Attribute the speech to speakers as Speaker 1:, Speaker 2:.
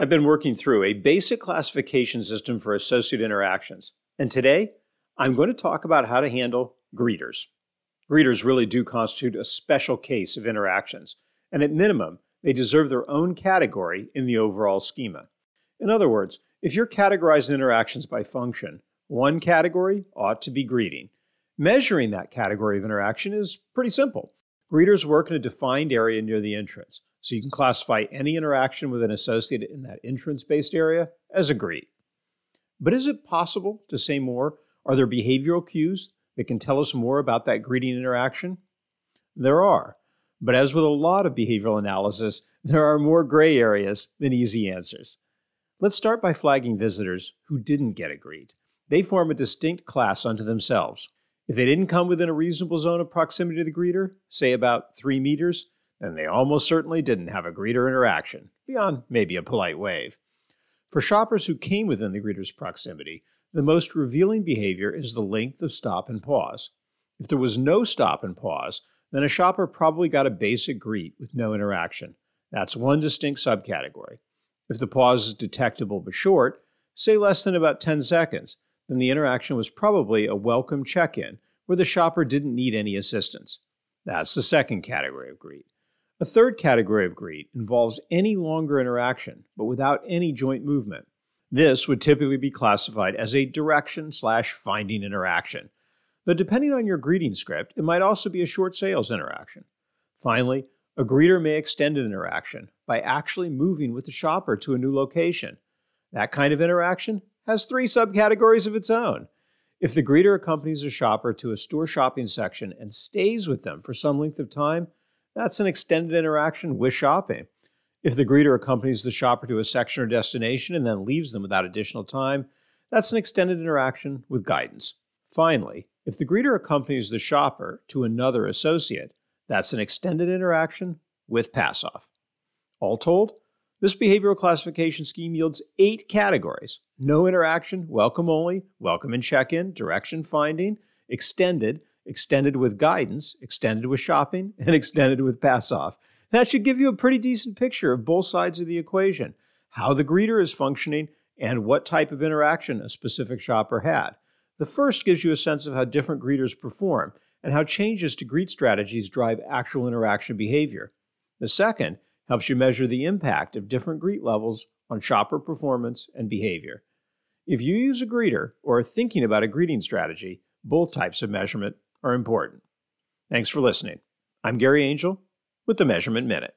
Speaker 1: I've been working through a basic classification system for associate interactions, and today I'm going to talk about how to handle greeters. Greeters really do constitute a special case of interactions, and at minimum, they deserve their own category in the overall schema. In other words, if you're categorizing interactions by function, one category ought to be greeting. Measuring that category of interaction is pretty simple. Greeters work in a defined area near the entrance, so you can classify any interaction with an associate in that entrance-based area as a greet. But is it possible to say more? Are there behavioral cues that can tell us more about that greeting interaction? There are, but as with a lot of behavioral analysis, there are more gray areas than easy answers. Let's start by flagging visitors who didn't get a greet. They form a distinct class unto themselves. If they didn't come within a reasonable zone of proximity to the greeter, say about 3 meters, then they almost certainly didn't have a greeter interaction, beyond maybe a polite wave. For shoppers who came within the greeter's proximity, the most revealing behavior is the length of stop and pause. If there was no stop and pause, then a shopper probably got a basic greet with no interaction. That's one distinct subcategory. If the pause is detectable but short, say less than about 10 seconds, then the interaction was probably a welcome check-in where the shopper didn't need any assistance. That's the second category of greet. A third category of greet involves any longer interaction, but without any joint movement. This would typically be classified as a direction/finding interaction, though depending on your greeting script, it might also be a short sales interaction. Finally, a greeter may extend an interaction by actually moving with the shopper to a new location. That kind of interaction has 3 subcategories of its own. If the greeter accompanies a shopper to a store shopping section and stays with them for some length of time, that's an extended interaction with shopping. If the greeter accompanies the shopper to a section or destination and then leaves them without additional time, that's an extended interaction with guidance. Finally, if the greeter accompanies the shopper to another associate, that's an extended interaction with pass-off. All told, this behavioral classification scheme yields 8 categories: no interaction, welcome only, welcome and check-in, direction finding, extended with guidance, extended with shopping, and extended with pass-off. That should give you a pretty decent picture of both sides of the equation, how the greeter is functioning and what type of interaction a specific shopper had. The first gives you a sense of how different greeters perform and how changes to greet strategies drive actual interaction behavior. The second helps you measure the impact of different greet levels on shopper performance and behavior. If you use a greeter or are thinking about a greeting strategy, both types of measurement are important. Thanks for listening. I'm Gary Angel with the Measurement Minute.